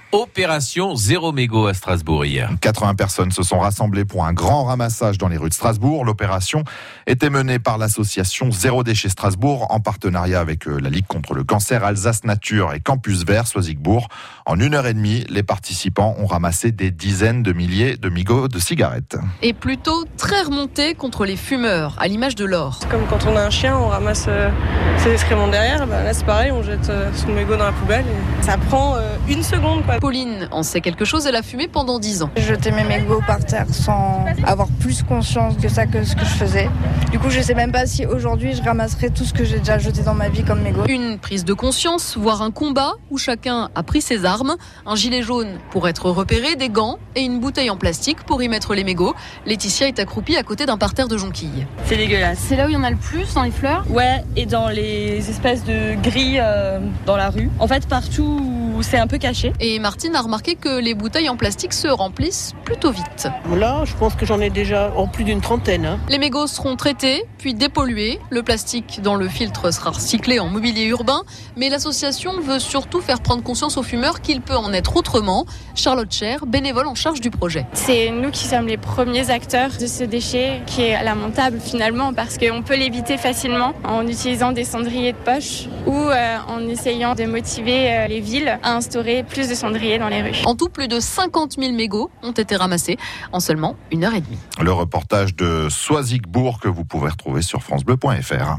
Opération Zéro Mégot à Strasbourg hier. 80 personnes se sont rassemblées pour un grand ramassage dans les rues de Strasbourg. L'opération était menée par l'association Zéro Déchet Strasbourg en partenariat avec la Ligue contre le cancer, Alsace Nature et Campus Vert Soisigbourg. En 1h30, les participants ont ramassé des dizaines de milliers de mégots de cigarettes. Et plutôt très remonté contre les fumeurs, à l'image de Laure. Comme quand on a un chien, on ramasse ses excréments derrière. Là c'est pareil, on jette son mégot dans la poubelle. Et ça prend une seconde, quoi. Pauline en sait quelque chose, elle a fumé pendant 10 ans. Je jetais mes mégots par terre sans avoir plus conscience que ça que ce que je faisais. Du coup, je sais même pas si aujourd'hui je ramasserai tout ce que j'ai déjà jeté dans ma vie comme mégots. Une prise de conscience, voire un combat où chacun a pris ses armes. Un gilet jaune pour être repéré, des gants et une bouteille en plastique pour y mettre les mégots. Laetitia est accroupie à côté d'un parterre de jonquilles. C'est dégueulasse. C'est là où il y en a le plus, dans les fleurs ? Ouais, et dans les espèces de grilles dans la rue. En fait, partout où c'est un peu caché. Et Martine a remarqué que les bouteilles en plastique se remplissent plutôt vite. Là, je pense que j'en ai déjà en plus d'une trentaine. Les mégots seront traités, puis dépollués. Le plastique dans le filtre sera recyclé en mobilier urbain. Mais l'association veut surtout faire prendre conscience aux fumeurs qu'il peut en être autrement. Charlotte Cher, bénévole en charge du projet. C'est nous qui sommes les premiers acteurs de ce déchet qui est lamentable finalement parce qu'on peut l'éviter facilement en utilisant des cendriers de poche ou en essayant de motiver les villes à instaurer plus de cendriers dans les rues. En tout, plus de 50 000 mégots ont été ramassés en seulement 1h30. Le reportage de Soisigbourg que vous pouvez retrouver sur francebleu.fr.